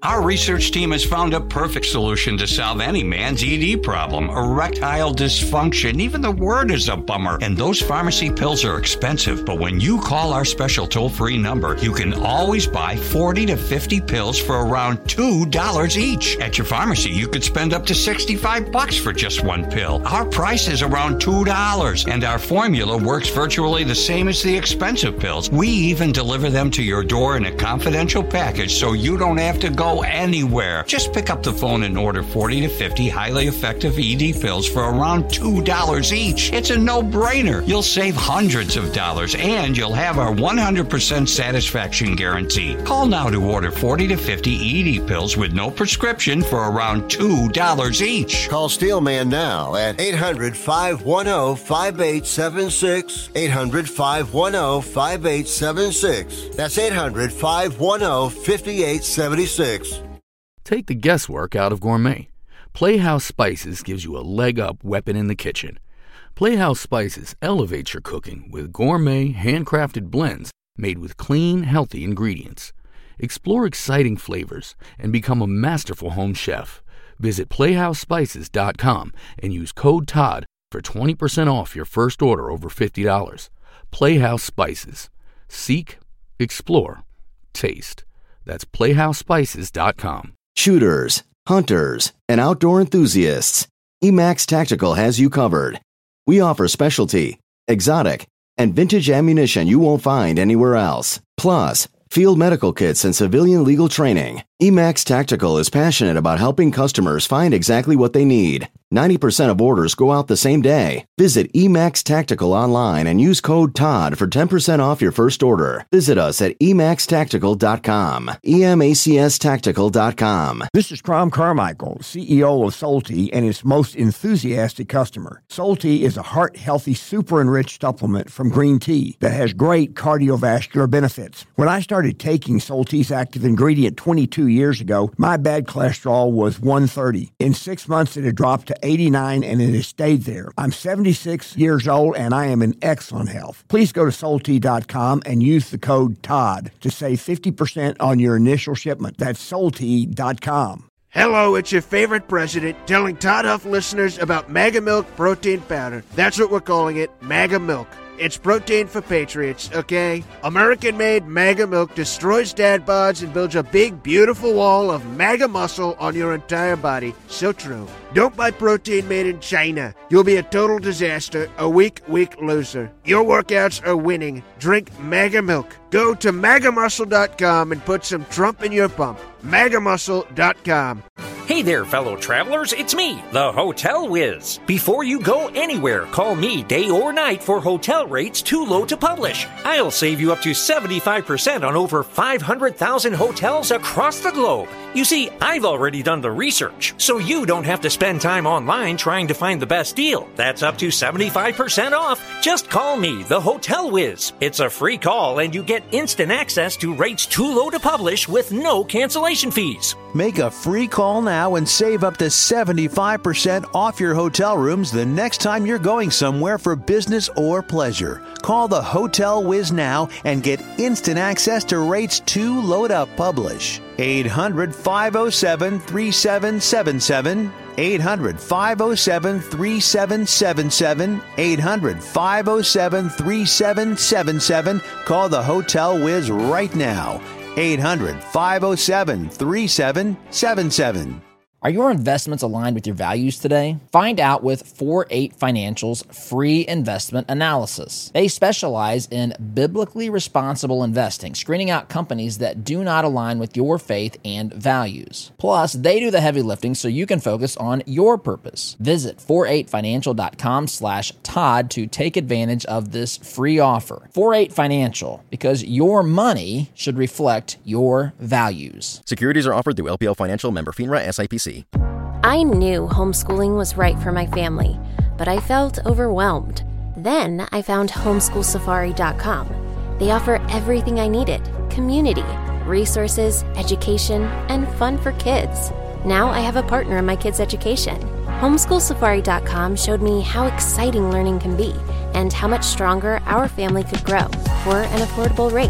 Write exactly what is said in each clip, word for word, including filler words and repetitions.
Our research team has found a perfect solution to solve any man's E D problem, erectile dysfunction. Even the word is a bummer. And those pharmacy pills are expensive, but when you call our special toll-free number, you can always buy forty to fifty pills for around two dollars each. At your pharmacy, you could spend up to sixty-five bucks for just one pill. Our price is around two dollars, and our formula works virtually the same as the expensive pills. We even deliver them to your door in a confidential package so you don't have to go anywhere. Just pick up the phone and order forty to fifty highly effective E D pills for around two dollars each. It's a no-brainer. You'll save hundreds of dollars, and you'll have our one hundred percent satisfaction guarantee. Call now to order forty to fifty E D pills with no prescription for around two dollars each. Call Steelman now at eight hundred, five one zero, five eight seven six. eight hundred, five one zero, five eight seven six. That's eight hundred, five one zero, five eight seven six. Take the guesswork out of gourmet. Playhouse Spices gives you a leg-up weapon in the kitchen. Playhouse Spices elevates your cooking with gourmet, handcrafted blends made with clean, healthy ingredients. Explore exciting flavors and become a masterful home chef. Visit playhouse spices dot com and use code Todd for twenty percent off your first order over fifty dollars. Playhouse Spices. Seek, explore, taste. That's playhouse spices dot com. Shooters, hunters, and outdoor enthusiasts, Emax Tactical has you covered. We offer specialty, exotic, and vintage ammunition you won't find anywhere else. Plus, field medical kits and civilian legal training. Emax Tactical is passionate about helping customers find exactly what they need. ninety percent of orders go out the same day. Visit Emax Tactical online and use code Todd for ten percent off your first order. Visit us at emax tactical dot com. E M A C S tactical dot com. This is Crom Carmichael, C E O of Solti and its most enthusiastic customer. Solti is a heart-healthy, super-enriched supplement from green tea that has great cardiovascular benefits. When I started taking Solti's active ingredient twenty-two years ago, my bad cholesterol was one thirty. In six months, it had dropped to eighty-nine, and it has stayed there. I'm seventy-six years old, and I am in excellent health. Please go to solti dot com and use the code Todd to save fifty percent on your initial shipment. That's solti dot com. Hello, it's your favorite president telling Todd Huff listeners about Mega Milk Protein Powder. That's what we're calling it, Mega Milk. It's protein for patriots, okay? American-made Mega Milk destroys dad bods and builds a big, beautiful wall of MAGA muscle on your entire body. So true. Don't buy protein made in China. You'll be a total disaster, a weak, weak loser. Your workouts are winning. Drink Mega Milk. Go to maga muscle dot com and put some Trump in your pump. maga muscle dot com. Hey there, fellow travelers, it's me, the Hotel Whiz. Before you go anywhere, call me day or night for hotel rates too low to publish. I'll save you up to seventy-five percent on over five hundred thousand hotels across the globe. You see, I've already done the research, so you don't have to spend time online trying to find the best deal. That's up to seventy-five percent off. Just call me, the Hotel Whiz. It's a free call, and you get instant access to rates too low to publish with no cancellation fees. Make a free call now and save up to seventy-five percent off your hotel rooms the next time you're going somewhere for business or pleasure. Call the Hotel Whiz now and get instant access to rates too low to publish. eight hundred, five oh seven, three seven seven seven. eight hundred, five oh seven, three seven seven seven. eight hundred, five oh seven, three seven seven seven. Call the Hotel Whiz right now. eight hundred, five oh seven, three seven seven seven. Are your investments aligned with your values today? Find out with four eight Financial's free investment analysis. They specialize in biblically responsible investing, screening out companies that do not align with your faith and values. Plus, they do the heavy lifting so you can focus on your purpose. Visit four eight financial dot com slash Todd to take advantage of this free offer. four eight Financial, because your money should reflect your values. Securities are offered through L P L Financial, member FINRA, S I P C. I knew homeschooling was right for my family, but I felt overwhelmed. Then I found homeschool safari dot com. They offer everything I needed: community, resources, education, and fun for kids. Now I have a partner in my kids' education. homeschool safari dot com showed me how exciting learning can be and how much stronger our family could grow for an affordable rate.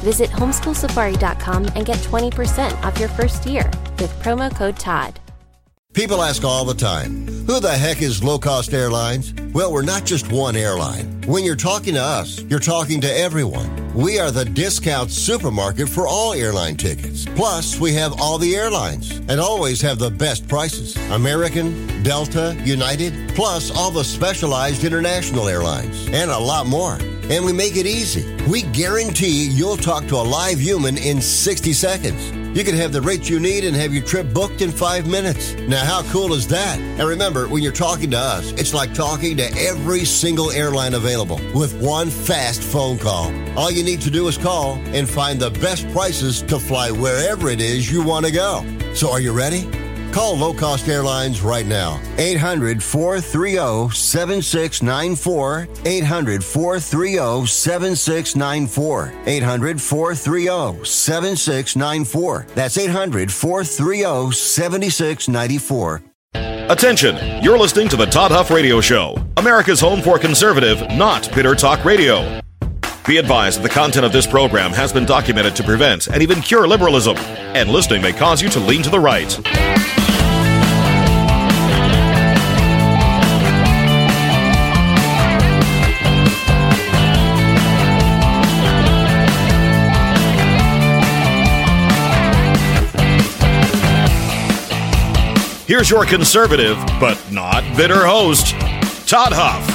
Visit homeschool safari dot com and get twenty percent off your first year with promo code Todd. People ask all the time, who the heck is Low Cost Airlines? Well, we're not just one airline. When you're talking to us, you're talking to everyone. We are the discount supermarket for all airline tickets. Plus, we have all the airlines and always have the best prices. American, Delta, United, plus all the specialized international airlines and a lot more. And we make it easy. We guarantee you'll talk to a live human in sixty seconds. You can have the rates you need and have your trip booked in five minutes. Now, how cool is that? And remember, when you're talking to us, it's like talking to every single airline available with one fast phone call. All you need to do is call and find the best prices to fly wherever it is you want to go. So are you ready? Call Low Cost Airlines right now. eight hundred, four three zero, seven six nine four. eight hundred, four three zero, seven six nine four. eight hundred, four three zero, seven six nine four. That's eight hundred, four three zero, seven six nine four. Attention, you're listening to the Todd Huff Radio Show, America's home for conservative, not bitter talk radio. Be advised that the content of this program has been documented to prevent and even cure liberalism, and listening may cause you to lean to the right. Here's your conservative, but not bitter host, Todd Huff.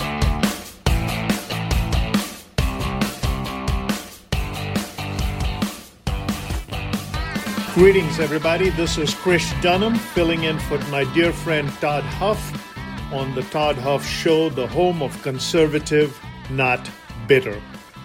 Greetings, everybody. This is Chris Dunham filling in for my dear friend Todd Huff on the Todd Huff Show, the home of conservative, not bitter.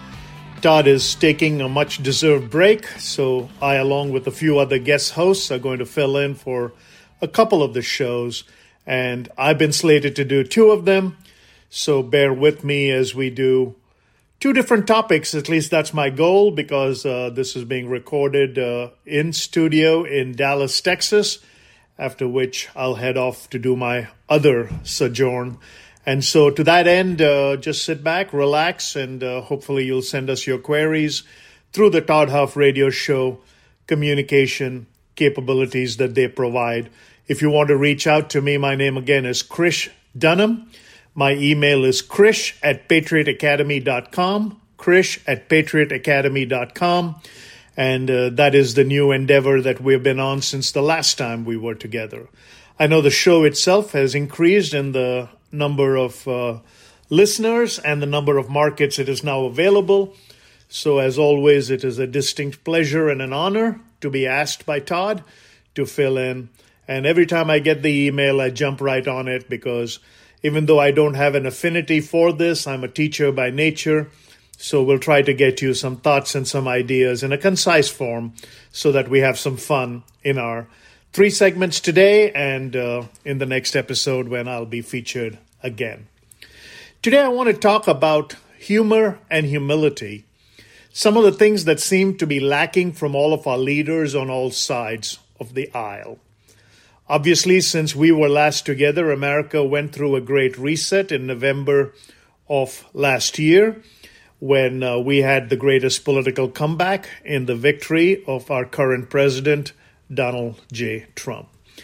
Todd is taking a much-deserved break, so I, along with a few other guest hosts, are going to fill in for a couple of the shows, and I've been slated to do two of them, so bear with me as we do two different topics. At least that's my goal, because uh, this is being recorded uh, in studio in Dallas, Texas, after which I'll head off to do my other sojourn. And so to that end, uh, just sit back, relax, and uh, hopefully you'll send us your queries through the Todd Huff Radio Show communication capabilities that they provide. If you want to reach out to me, my name again is Chris Dunham. My email is krish at patriot academy dot com, krish at patriot academy dot com, and uh, that is the new endeavor that we've been on since the last time we were together. I know the show itself has increased in the number of uh, listeners and the number of markets it is now available. So as always, it is a distinct pleasure and an honor to be asked by Todd to fill in. And every time I get the email, I jump right on it, because even though I don't have an affinity for this, I'm a teacher by nature. So we'll try to get you some thoughts and some ideas in a concise form so that we have some fun in our three segments today and uh, in the next episode when I'll be featured again. Today I want to talk about humor and humility, some of the things that seem to be lacking from all of our leaders on all sides of the aisle. Obviously, since we were last together, America went through a great reset in November of last year, when uh, we had the greatest political comeback in the victory of our current president, Donald J. Trump.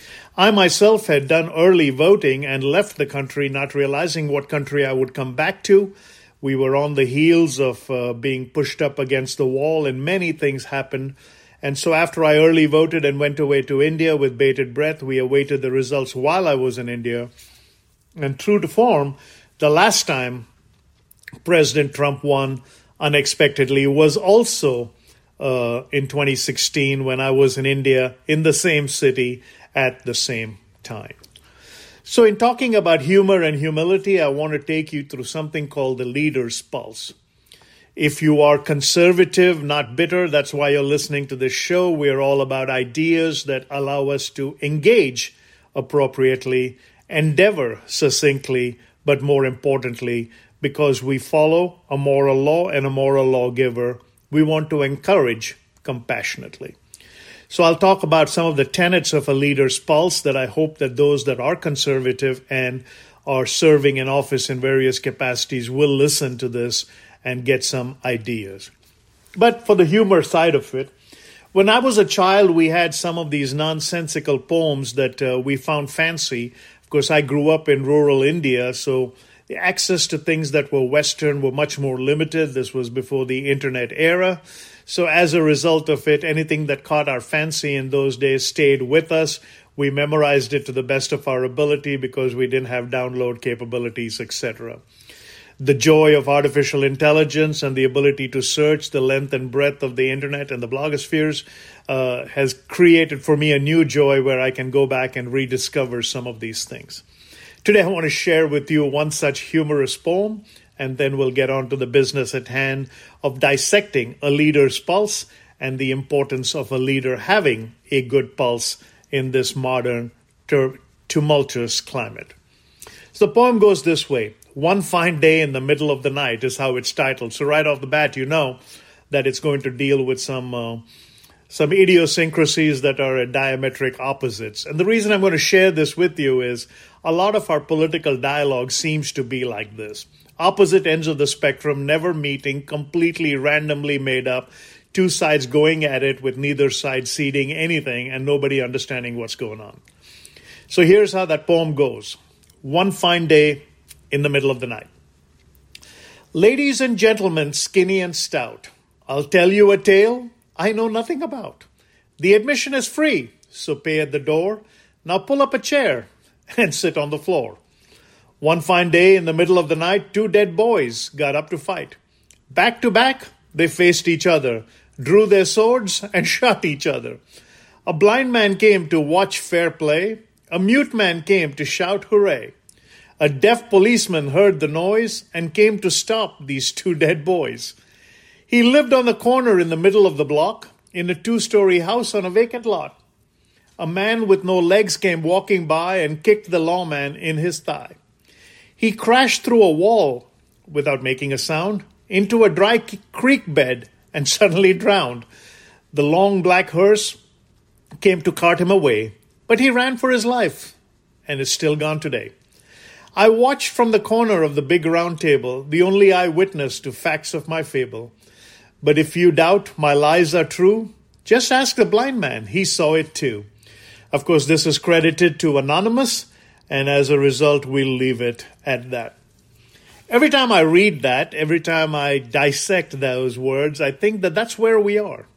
I myself had done early voting and left the country not realizing what country I would come back to. We were on the heels of uh, being pushed up against the wall, and many things happened. And so after I early voted and went away to India with bated breath, we awaited the results while I was in India. And true to form, the last time President Trump won unexpectedly was also uh, in twenty sixteen, when I was in India in the same city at the same time. So in talking about humor and humility, I want to take you through something called the leader's pulse. If you are conservative, not bitter, that's why you're listening to this show. We're all about ideas that allow us to engage appropriately, endeavor succinctly, but more importantly, because we follow a moral law and a moral lawgiver, we want to encourage compassionately. So I'll talk about some of the tenets of a leader's pulse that I hope that those that are conservative and are serving in office in various capacities will listen to this and get some ideas. But for the humor side of it, when I was a child, we had some of these nonsensical poems that uh, we found fancy. Of course, I grew up in rural India, so the access to things that were Western were much more limited. This was before the internet era. So as a result of it, anything that caught our fancy in those days stayed with us. We memorized it to the best of our ability because we didn't have download capabilities, et cetera. The joy of artificial intelligence and the ability to search the length and breadth of the internet and the blogospheres uh, has created for me a new joy where I can go back and rediscover some of these things. Today I want to share with you one such humorous poem, and then we'll get on to the business at hand of dissecting a leader's pulse and the importance of a leader having a good pulse in this modern tur- tumultuous climate. So the poem goes this way. One Fine Day in the Middle of the Night is how it's titled. So right off the bat, you know that it's going to deal with some uh, some idiosyncrasies that are at diametric opposites. And the reason I'm going to share this with you is a lot of our political dialogue seems to be like this. Opposite ends of the spectrum never meeting, completely randomly made up, two sides going at it with neither side ceding anything and nobody understanding what's going on. So here's how that poem goes. One fine day in the middle of the night. Ladies and gentlemen, skinny and stout, I'll tell you a tale I know nothing about. The admission is free, so pay at the door. Now pull up a chair and sit on the floor. One fine day in the middle of the night, two dead boys got up to fight. Back to back, they faced each other, drew their swords, and shot each other. A blind man came to watch fair play. A mute man came to shout hooray. A deaf policeman heard the noise and came to stop these two dead boys. He lived on the corner in the middle of the block, in a two-story house on a vacant lot. A man with no legs came walking by and kicked the lawman in his thigh. He crashed through a wall without making a sound into a dry creek bed and suddenly drowned. The long black hearse came to cart him away, but he ran for his life and is still gone today. I watched from the corner of the big round table, the only eyewitness to facts of my fable. But if you doubt my lies are true, just ask the blind man, he saw it too. Of course, this is credited to Anonymous, and as a result, we'll leave it at that. Every time I read that, every time I dissect those words, I think that that's where we are.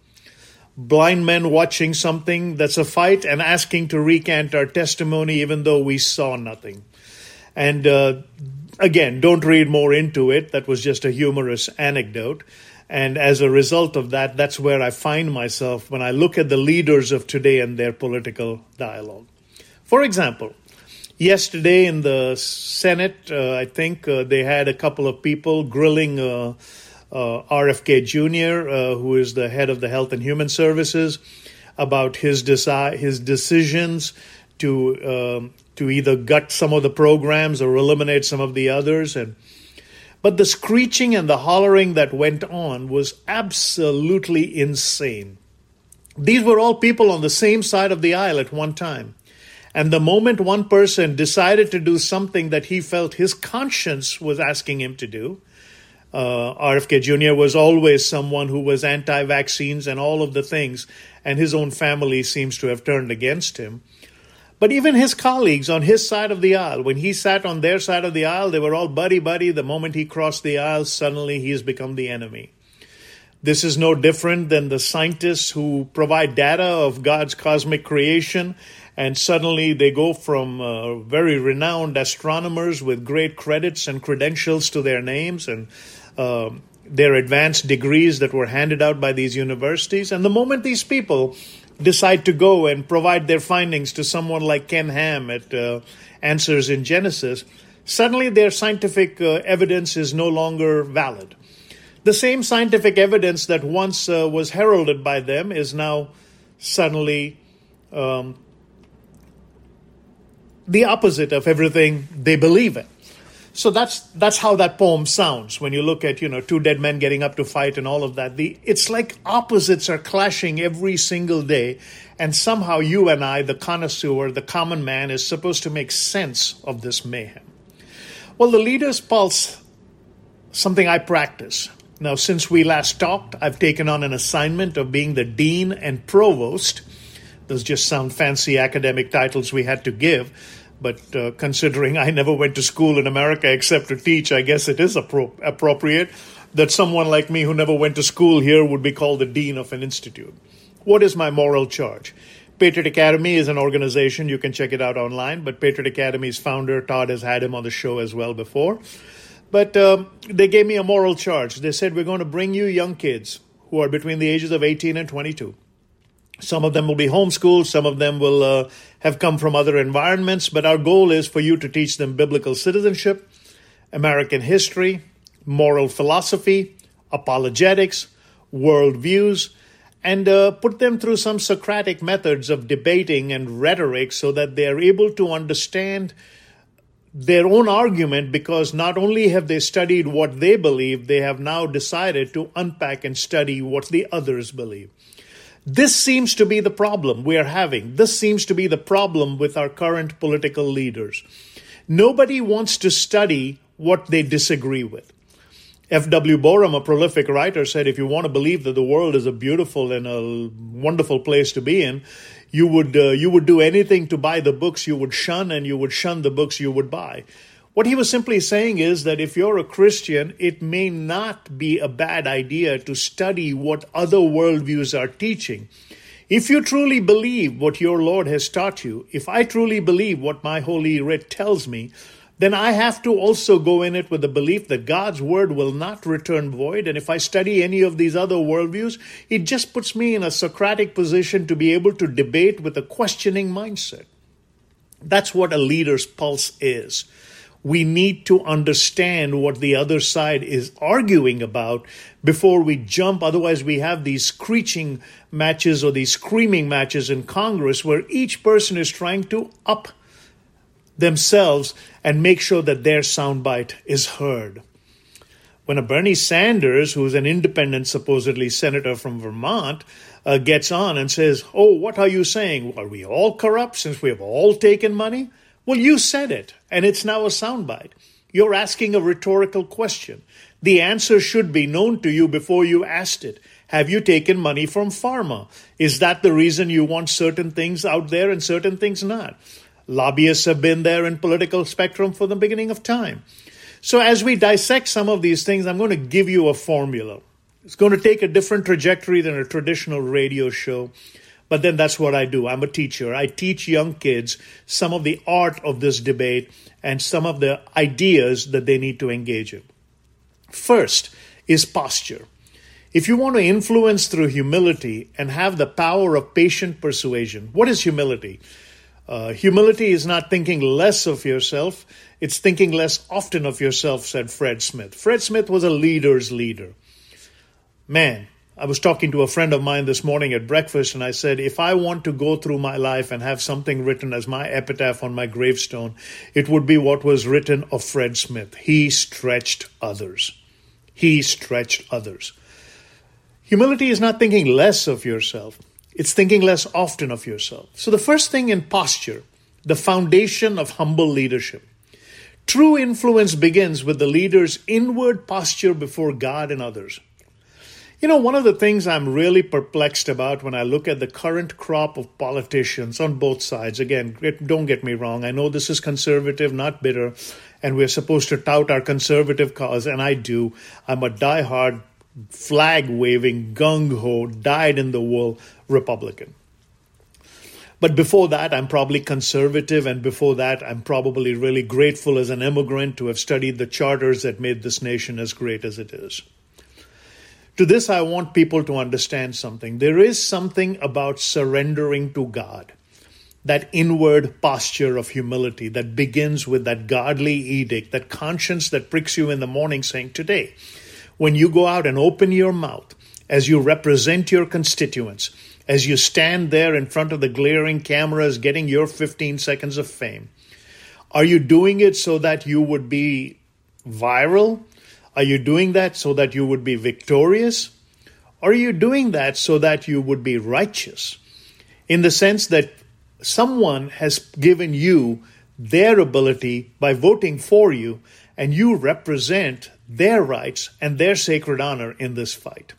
Blind men watching something that's a fight and asking to recant our testimony even though we saw nothing. And uh, again, don't read more into it. That was just a humorous anecdote. And as a result of that, that's where I find myself when I look at the leaders of today and their political dialogue. For example, yesterday in the Senate, uh, I think uh, they had a couple of people grilling uh, uh, R F K Junior, uh, who is the head of the Health and Human Services, about his deci- his decisions to um, to either gut some of the programs or eliminate some of the others. And but the screeching and the hollering that went on was absolutely insane. These were all people on the same side of the aisle at one time. And the moment one person decided to do something that he felt his conscience was asking him to do, uh, R F K Junior was always someone who was anti-vaccines and all of the things, and his own family seems to have turned against him. But even his colleagues on his side of the aisle, when he sat on their side of the aisle, they were all buddy-buddy. The moment he crossed the aisle, suddenly he has become the enemy. This is no different than the scientists who provide data of God's cosmic creation, and suddenly they go from uh, very renowned astronomers with great credits and credentials to their names and uh, their advanced degrees that were handed out by these universities. And the moment these people decide to go and provide their findings to someone like Ken Ham at uh, Answers in Genesis, suddenly their scientific uh, evidence is no longer valid. The same scientific evidence that once uh, was heralded by them is now suddenly um, the opposite of everything they believe in. So that's that's how that poem sounds when you look at, you know, two dead men getting up to fight and all of that. The, it's like opposites are clashing every single day, and somehow you and I, the connoisseur, the common man, is supposed to make sense of this mayhem. Well, the leader's pulse, something I practice. Now, since we last talked, I've taken on an assignment of being the dean and provost. Those just sound fancy academic titles we had to give. But uh, considering I never went to school in America except to teach, I guess it is appro- appropriate that someone like me who never went to school here would be called the dean of an institute. What is my moral charge? Patriot Academy is an organization. You can check it out online. But Patriot Academy's founder, Todd, has had him on the show as well before. But um, they gave me a moral charge. They said, we're going to bring you young kids who are between the ages of eighteen and twenty-two. Some of them will be homeschooled. Some of them will uh, have come from other environments. But our goal is for you to teach them biblical citizenship, American history, moral philosophy, apologetics, worldviews, and uh, put them through some Socratic methods of debating and rhetoric so that they are able to understand their own argument, because not only have they studied what they believe, they have now decided to unpack and study what the others believe. This seems to be the problem we are having. This seems to be the problem with our current political leaders. Nobody wants to study what they disagree with. F W Borum, a prolific writer, said if you want to believe that the world is a beautiful and a wonderful place to be in, you would uh, you would do anything to buy the books you would shun, and you would shun the books you would buy. What he was simply saying is that if you're a Christian, it may not be a bad idea to study what other worldviews are teaching. If you truly believe what your Lord has taught you, if I truly believe what my Holy Writ tells me, then I have to also go in it with the belief that God's word will not return void. And if I study any of these other worldviews, it just puts me in a Socratic position to be able to debate with a questioning mindset. That's what a leader's pulse is. We need to understand what the other side is arguing about before we jump. Otherwise, we have these screeching matches or these screaming matches in Congress where each person is trying to up themselves and make sure that their soundbite is heard. When a Bernie Sanders, who's an independent, supposedly senator from Vermont, uh, gets on and says, oh, what are you saying? Are we all corrupt since we have all taken money? Well, you said it, and it's now a soundbite. You're asking a rhetorical question. The answer should be known to you before you asked it. Have you taken money from pharma? Is that the reason you want certain things out there and certain things not? Lobbyists have been there in political spectrum for the beginning of time. So as we dissect some of these things, I'm going to give you a formula. It's going to take a different trajectory than a traditional radio show. But then that's what I do. I'm a teacher. I teach young kids some of the art of this debate and some of the ideas that they need to engage in. First is posture. If you want to influence through humility and have the power of patient persuasion, what is humility? Uh, humility is not thinking less of yourself. It's thinking less often of yourself, said Fred Smith. Fred Smith was a leader's leader. Man, I was talking to a friend of mine this morning at breakfast, and I said, if I want to go through my life and have something written as my epitaph on my gravestone, it would be what was written of Fred Smith. He stretched others. He stretched others. Humility is not thinking less of yourself. It's thinking less often of yourself. So the first thing in posture, the foundation of humble leadership. True influence begins with the leader's inward posture before God and others. You know, one of the things I'm really perplexed about when I look at the current crop of politicians on both sides, again, don't get me wrong, I know this is conservative, not bitter, and we're supposed to tout our conservative cause, and I do. I'm a diehard, flag-waving, gung-ho, dyed-in-the-wool Republican. But before that, I'm probably conservative, and before that, I'm probably really grateful as an immigrant to have studied the charters that made this nation as great as it is. To this, I want people to understand something. There is something about surrendering to God, that inward posture of humility that begins with that godly edict, that conscience that pricks you in the morning saying, today, when you go out and open your mouth, as you represent your constituents, as you stand there in front of the glaring cameras getting your fifteen seconds of fame, are you doing it so that you would be viral? Are you doing that so that you would be victorious? Or are you doing that so that you would be righteous? In the sense that someone has given you their ability by voting for you, and you represent their rights and their sacred honor in this fight.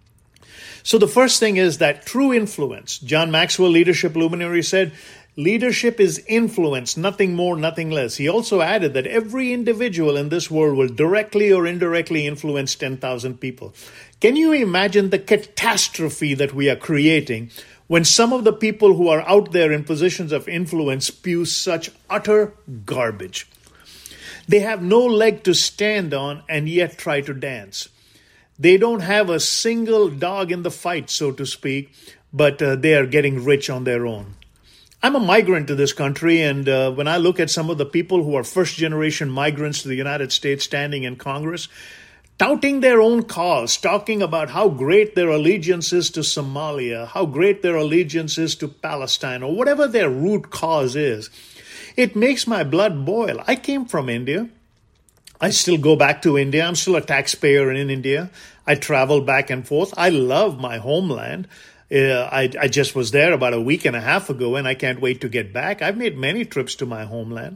So the first thing is that true influence. John Maxwell, leadership luminary, said, leadership is influence, nothing more, nothing less. He also added that every individual in this world will directly or indirectly influence ten thousand people. Can you imagine the catastrophe that we are creating when some of the people who are out there in positions of influence spew such utter garbage? They have no leg to stand on and yet try to dance. They don't have a single dog in the fight, so to speak, but uh, they are getting rich on their own. I'm a migrant to this country, and uh, when I look at some of the people who are first-generation migrants to the United States standing in Congress, touting their own cause, talking about how great their allegiance is to Somalia, how great their allegiance is to Palestine, or whatever their root cause is, it makes my blood boil. I came from India. I still go back to India. I'm still a taxpayer in India. I travel back and forth. I love my homeland. Uh, I, I just was there about a week and a half ago, and I can't wait to get back. I've made many trips to my homeland.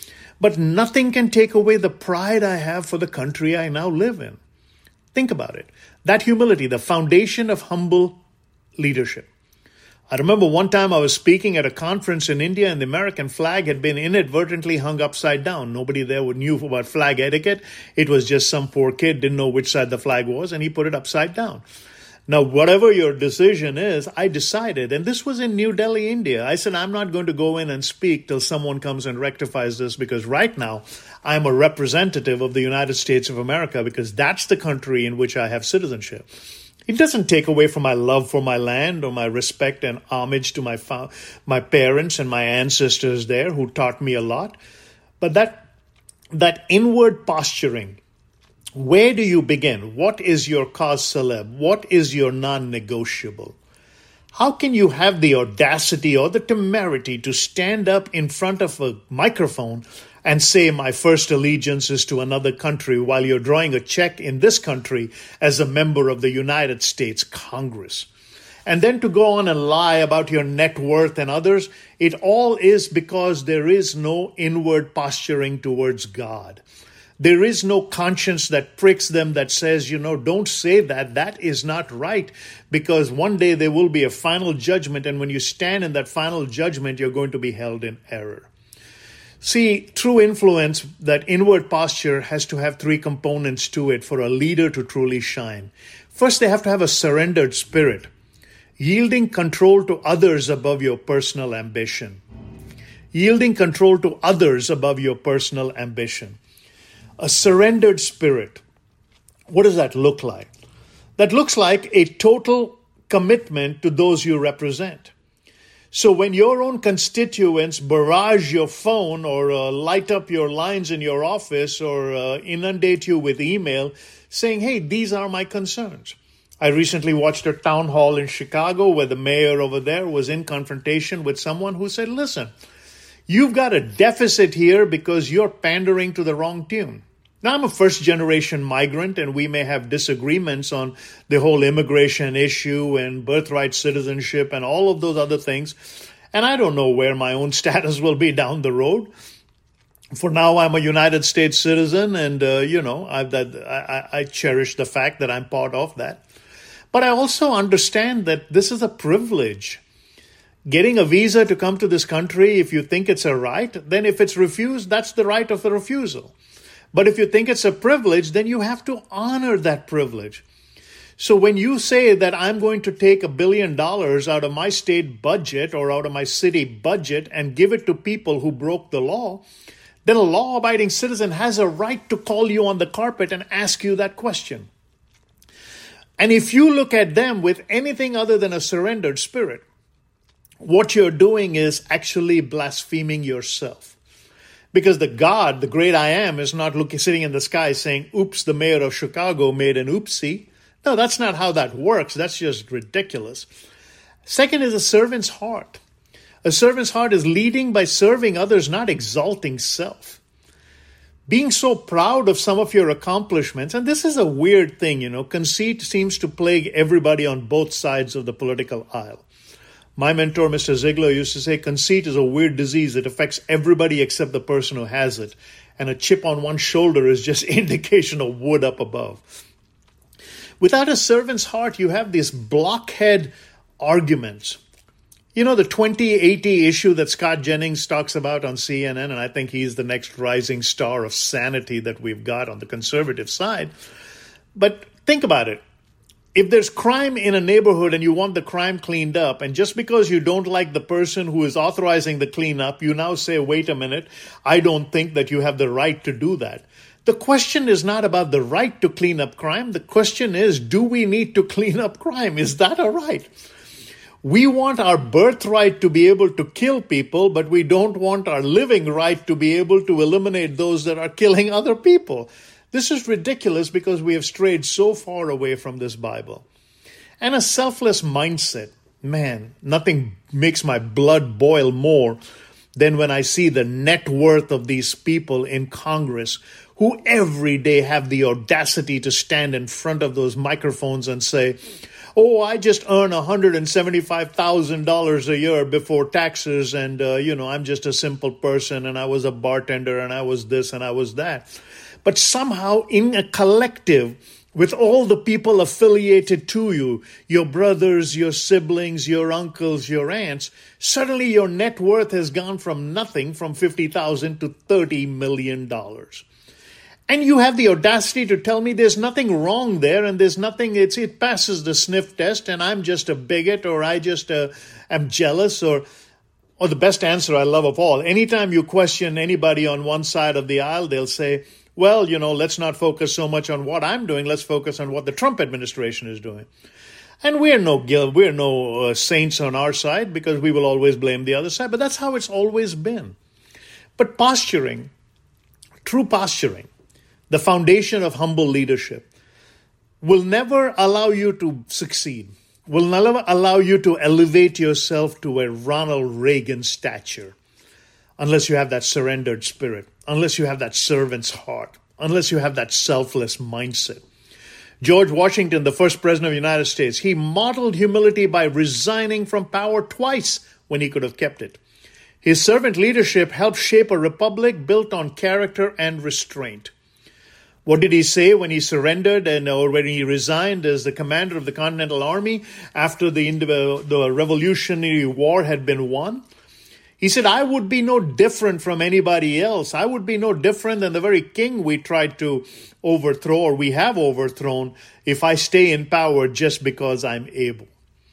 But nothing can take away the pride I have for the country I now live in. Think about it. That humility, the foundation of humble leadership. I remember one time I was speaking at a conference in India, and the American flag had been inadvertently hung upside down. Nobody there knew about flag etiquette. It was just some poor kid didn't know which side the flag was, and he put it upside down. Now, whatever your decision is, I decided, and this was in New Delhi, India. I said, I'm not going to go in and speak till someone comes and rectifies this, because right now I'm a representative of the United States of America, because that's the country in which I have citizenship. It doesn't take away from my love for my land or my respect and homage to my fa- my parents and my ancestors there who taught me a lot. But that that inward posturing, where do you begin? What is your cause célèbre? What is your non-negotiable? How can you have the audacity or the temerity to stand up in front of a microphone and say my first allegiance is to another country while you're drawing a check in this country as a member of the United States Congress? And then to go on and lie about your net worth and others, it all is because there is no inward posturing towards God. There is no conscience that pricks them that says, you know, don't say that. That is not right, because one day there will be a final judgment. And when you stand in that final judgment, you're going to be held in error. See, true influence, that inward posture, has to have three components to it for a leader to truly shine. First, they have to have a surrendered spirit, yielding control to others above your personal ambition. Yielding control to others above your personal ambition. A surrendered spirit. What does that look like? That looks like a total commitment to those you represent. So when your own constituents barrage your phone or uh, light up your lines in your office or uh, inundate you with email saying, hey, these are my concerns. I recently watched a town hall in Chicago where the mayor over there was in confrontation with someone who said, listen, you've got a deficit here because you're pandering to the wrong tune. Now, I'm a first-generation migrant, and we may have disagreements on the whole immigration issue and birthright citizenship and all of those other things. And I don't know where my own status will be down the road. For now, I'm a United States citizen, and, uh, you know, I, that, I, I cherish the fact that I'm part of that. But I also understand that this is a privilege. Getting a visa to come to this country, if you think it's a right, then if it's refused, that's the right of the refusal. But if you think it's a privilege, then you have to honor that privilege. So when you say that I'm going to take a billion dollars out of my state budget or out of my city budget and give it to people who broke the law, then a law-abiding citizen has a right to call you on the carpet and ask you that question. And if you look at them with anything other than a surrendered spirit, what you're doing is actually blaspheming yourself. Because the God, the great I am, is not looking, sitting in the sky saying, oops, the mayor of Chicago made an oopsie. No, that's not how that works. That's just ridiculous. Second is a servant's heart. A servant's heart is leading by serving others, not exalting self. Being so proud of some of your accomplishments, and this is a weird thing, you know, conceit seems to plague everybody on both sides of the political aisle. My mentor, Mister Ziegler, used to say conceit is a weird disease that affects everybody except the person who has it. and a chip on one shoulder is just indication of wood up above. Without a servant's heart, you have these blockhead arguments. You know, the twenty eighty issue that Scott Jennings talks about on C N N, and I think he's the next rising star of sanity that we've got on the conservative side. But think about it. If there's crime in a neighborhood and you want the crime cleaned up, and just because you don't like the person who is authorizing the cleanup, you now say, wait a minute, I don't think that you have the right to do that. The question is not about the right to clean up crime. The question is, do we need to clean up crime? Is that a right? We want our birthright to be able to kill people, but we don't want our living right to be able to eliminate those that are killing other people. This is ridiculous because we have strayed so far away from this Bible. And a selfless mindset. Man, nothing makes my blood boil more than when I see the net worth of these people in Congress who every day have the audacity to stand in front of those microphones and say, oh, I just earn one hundred seventy-five thousand dollars a year before taxes, and, uh, you know, I'm just a simple person, and I was a bartender, and I was this, and I was that. But somehow in a collective, with all the people affiliated to you, your brothers, your siblings, your uncles, your aunts, suddenly your net worth has gone from nothing, from fifty thousand dollars to thirty million dollars. And you have the audacity to tell me there's nothing wrong there, and there's nothing, it's, it passes the sniff test, and I'm just a bigot, or I just uh, am jealous, or, or the best answer I love of all. Anytime you question anybody on one side of the aisle, they'll say, well, you know, let's not focus so much on what I'm doing, let's focus on what the Trump administration is doing. And we're no we're no uh, saints on our side, because we will always blame the other side, but that's how it's always been. But posturing, true posturing, the foundation of humble leadership, will never allow you to succeed, will never allow you to elevate yourself to a Ronald Reagan stature, unless you have that surrendered spirit, unless you have that servant's heart, unless you have that selfless mindset. George Washington, the first president of the United States, he modeled humility by resigning from power twice when he could have kept it. His servant leadership helped shape a republic built on character and restraint. What did he say when he surrendered and or when he resigned as the commander of the Continental Army after the, the Revolutionary War had been won? He said, I would be no different from anybody else. I would be no different than the very king we tried to overthrow, or we have overthrown, if I stay in power just because I'm able.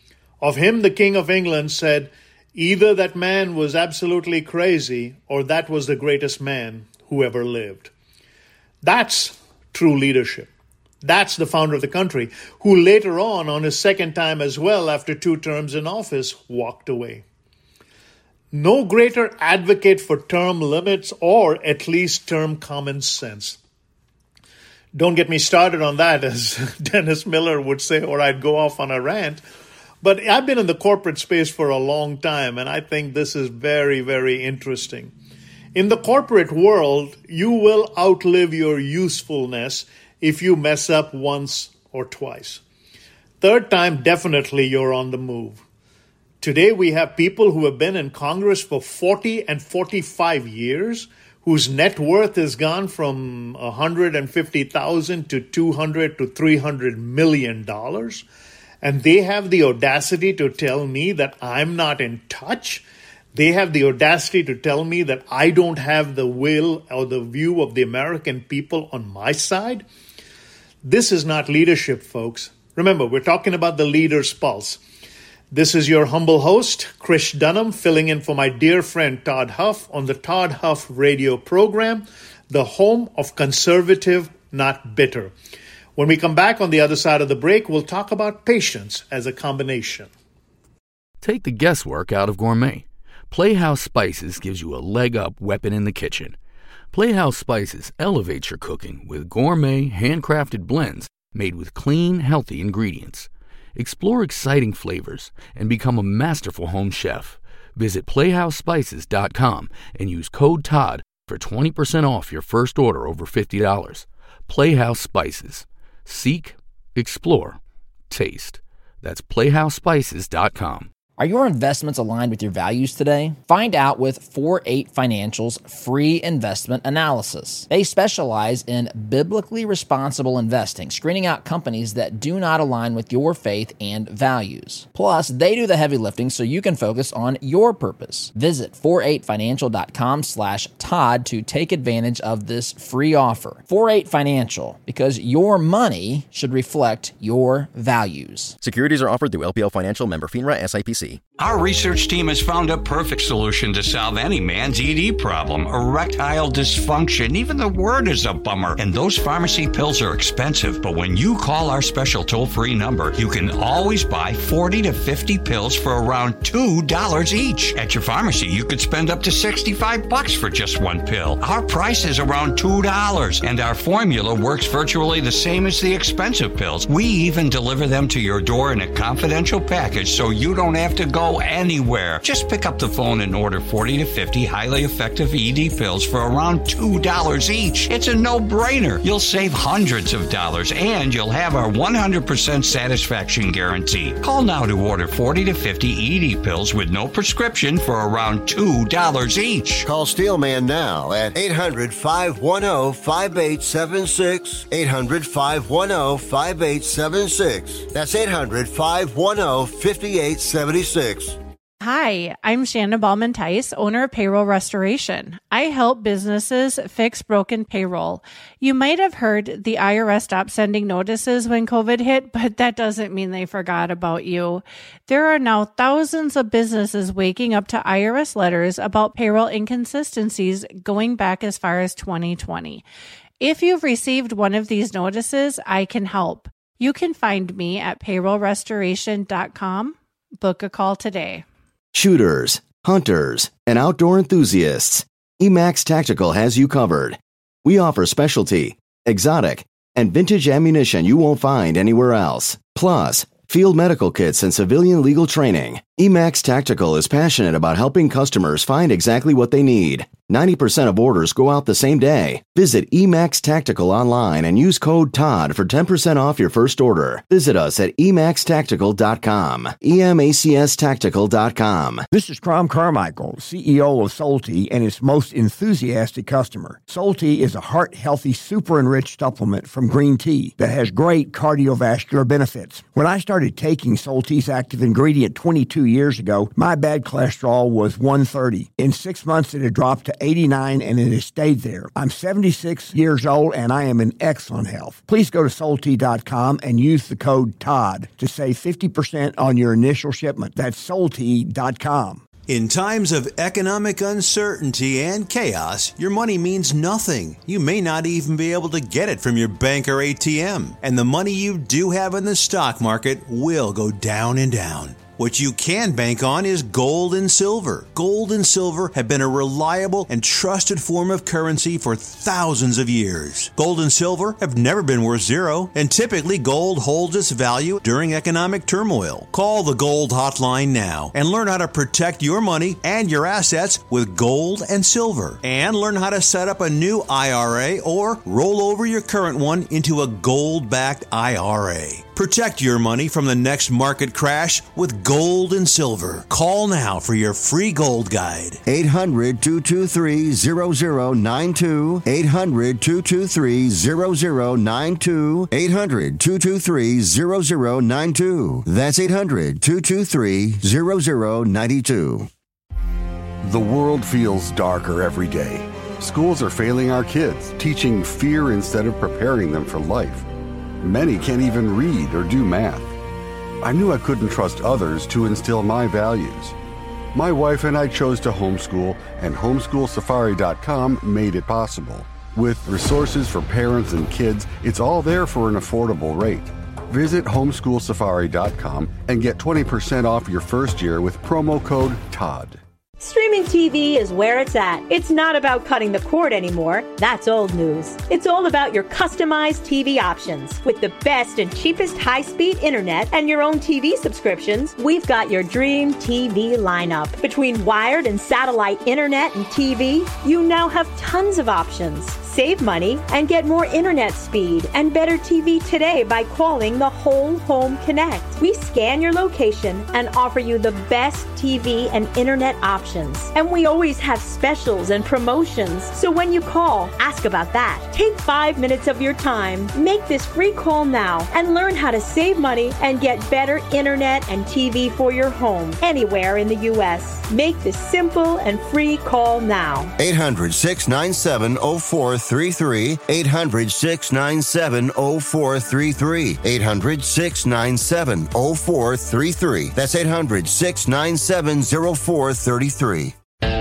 Of him, the King of England said, either that man was absolutely crazy, or that was the greatest man who ever lived. That's true leadership. That's the founder of the country, who later on, on his second time as well, after two terms in office, walked away. No greater advocate for term limits, or at least term common sense. Don't get me started on that, as Dennis Miller would say, or I'd go off on a rant. But I've been in the corporate space for a long time, and I think this is very, very interesting. In the corporate world, you will outlive your usefulness if you mess up once or twice. Third time, definitely you're on the move. Today, we have people who have been in Congress for forty and forty-five years, whose net worth has gone from one hundred fifty thousand to two hundred to three hundred million dollars. And they have the audacity to tell me that I'm not in touch. They have the audacity to tell me that I don't have the will or the view of the American people on my side. This is not leadership, folks. Remember, we're talking about the leader's pulse. This is your humble host, Krish Dunham, filling in for my dear friend Todd Huff on the Todd Huff radio program, the home of conservative, not bitter. When we come back on the other side of the break, we'll talk about patience as a combination. Take the guesswork out of gourmet. Playhouse Spices gives you a leg-up weapon in the kitchen. Playhouse Spices elevates your cooking with gourmet, handcrafted blends made with clean, healthy ingredients. Explore exciting flavors and become a masterful home chef. Visit playhouse spices dot com and use code Todd for twenty percent off your first order over fifty dollars. Playhouse Spices. Seek, explore, taste. That's playhouse spices dot com. Are your investments aligned with your values today? Find out with four eight Financial's free investment analysis. They specialize in biblically responsible investing, screening out companies that do not align with your faith and values. Plus, they do the heavy lifting so you can focus on your purpose. Visit four eight financial dot com slash Todd to take advantage of this free offer. four eight Financial, because your money should reflect your values. Securities are offered through L P L Financial, member FINRA, S I P C. Our research team has found a perfect solution to solve any man's E D problem, erectile dysfunction. Even the word is a bummer. And those pharmacy pills are expensive, but when you call our special toll-free number, you can always buy forty to fifty pills for around two dollars each. At your pharmacy, you could spend up to sixty-five bucks for just one pill. Our price is around two dollars, and our formula works virtually the same as the expensive pills. We even deliver them to your door in a confidential package so you don't have to go anywhere. Just pick up the phone and order forty to fifty highly effective E D pills for around two dollars each. It's a no-brainer. You'll save hundreds of dollars, and you'll have our one hundred percent satisfaction guarantee. Call now to order forty to fifty E D pills with no prescription for around two dollars each. Call Steelman now at eight hundred, five one zero, five eight seven six. eight hundred, five one zero, five eight seven six. That's eight hundred, five one zero, five eight seven six. Hi, I'm Shannon Ballman-Tice, owner of Payroll Restoration. I help businesses fix broken payroll. You might have heard the I R S stopped sending notices when COVID hit, but that doesn't mean they forgot about you. There are now thousands of businesses waking up to I R S letters about payroll inconsistencies going back as far as twenty twenty. If you've received one of these notices, I can help. You can find me at payroll restoration dot com. Book a call today. Shooters, hunters, and outdoor enthusiasts, Emax Tactical has you covered. We offer specialty, exotic, and vintage ammunition you won't find anywhere else. Plus, field medical kits and civilian legal training. Emax Tactical is passionate about helping customers find exactly what they need. ninety percent of orders go out the same day. Visit Emax Tactical online and use code Todd for ten percent off your first order. Visit us at emax tactical dot com. E M A C S tactical dot com. This is Crom Carmichael, C E O of Solti, and its most enthusiastic customer. Solti is a heart-healthy, super-enriched supplement from green tea that has great cardiovascular benefits. When I started taking Solti's active ingredient twenty-two years ago, my bad cholesterol was one thirty. In six months, it had dropped to eighty-nine, and it has stayed there. I'm seventy-six years old, and I am in excellent health. Please go to Solti dot com and use the code Todd to save fifty percent on your initial shipment. That's Solti dot com. In times of economic uncertainty and chaos, your money means nothing. You may not even be able to get it from your bank or A T M. And the money you do have in the stock market will go down and down. What you can bank on is gold and silver. Gold and silver have been a reliable and trusted form of currency for thousands of years. Gold and silver have never been worth zero, and typically gold holds its value during economic turmoil. Call the Gold Hotline now and learn how to protect your money and your assets with gold and silver. And learn how to set up a new I R A or roll over your current one into a gold-backed I R A. Protect your money from the next market crash with gold and silver. Call now for your free gold guide. eight hundred, two two three, zero zero nine two. eight hundred, two two three, zero zero nine two. eight hundred, two two three, zero zero nine two. That's eight hundred, two two three, zero zero nine two. The world feels darker every day. Schools are failing our kids, teaching fear instead of preparing them for life. Many can't even read or do math. I knew I couldn't trust others to instill my values. My wife and I chose to homeschool, and homeschool safari dot com made it possible. With resources for parents and kids, it's all there for an affordable rate. Visit homeschool safari dot com and get twenty percent off your first year with promo code Todd. Streaming T V is where it's at. It's not about cutting the cord anymore. That's old news. It's all about your customized T V options. With the best and cheapest high-speed internet and your own T V subscriptions, we've got your dream T V lineup. Between wired and satellite internet and T V, you now have tons of options. Save money and get more internet speed and better T V today by calling the Whole Home Connect. We scan your location and offer you the best T V and internet options. And we always have specials and promotions. So when you call, ask about that. Take five minutes of your time. Make this free call now and learn how to save money and get better internet and T V for your home anywhere in the U S. Make this simple and free call now. eight hundred, six nine seven, oh four three three. eight hundred, six nine seven, oh four three three. eight hundred, six nine seven, oh four three three. That's eight hundred, six nine seven, oh four three three.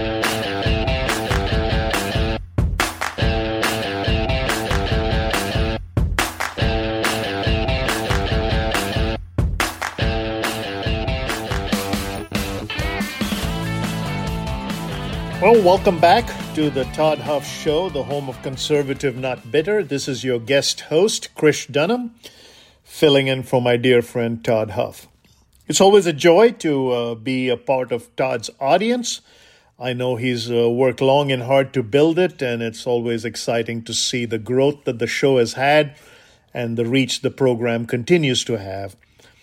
Well, welcome back to the Todd Huff Show, the home of conservative, not bitter. This is your guest host, Krish Dunham, filling in for my dear friend Todd Huff. It's always a joy to uh, be a part of Todd's audience. I know he's uh, worked long and hard to build it, and it's always exciting to see the growth that the show has had and the reach the program continues to have.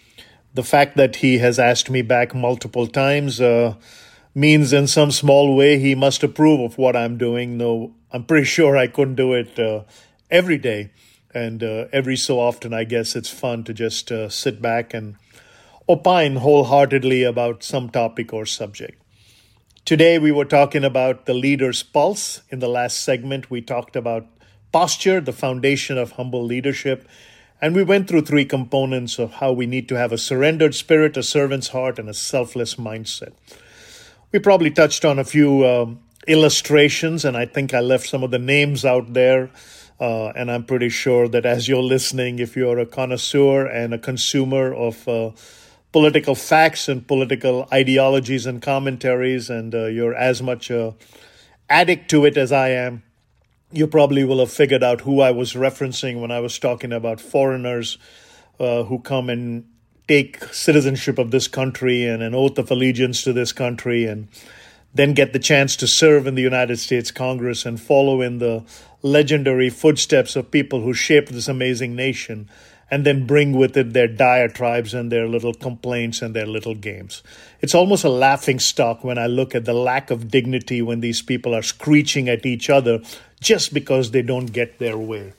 The fact that he has asked me back multiple times uh, means in some small way he must approve of what I'm doing, though I'm pretty sure I couldn't do it uh, every day. And uh, every so often, I guess it's fun to just uh, sit back and opine wholeheartedly about some topic or subject. Today, we were talking about the leader's pulse. In the last segment, we talked about posture, the foundation of humble leadership. And we went through three components of how we need to have a surrendered spirit, a servant's heart, and a selfless mindset. We probably touched on a few um, illustrations, and I think I left some of the names out there. Uh, and I'm pretty sure that as you're listening, if you're a connoisseur and a consumer of uh, political facts and political ideologies and commentaries, and uh, you're as much a addict to it as I am, you probably will have figured out who I was referencing when I was talking about foreigners uh, who come and take citizenship of this country and an oath of allegiance to this country, and then get the chance to serve in the United States Congress and follow in the legendary footsteps of people who shaped this amazing nation, and then bring with it their diatribes and their little complaints and their little games. It's almost a laughing stock when I look at the lack of dignity when these people are screeching at each other just because they don't get their way.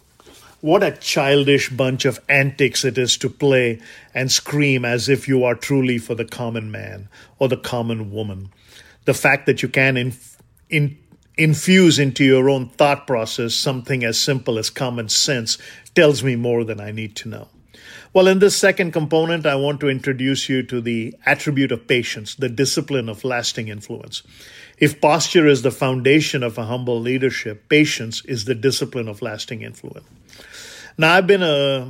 What a childish bunch of antics it is to play and scream as if you are truly for the common man or the common woman. The fact that you can inf- in, infuse into your own thought process something as simple as common sense tells me more than I need to know. Well, in this second component, I want to introduce you to the attribute of patience, the discipline of lasting influence. If posture is the foundation of a humble leadership, patience is the discipline of lasting influence. Now, I've been a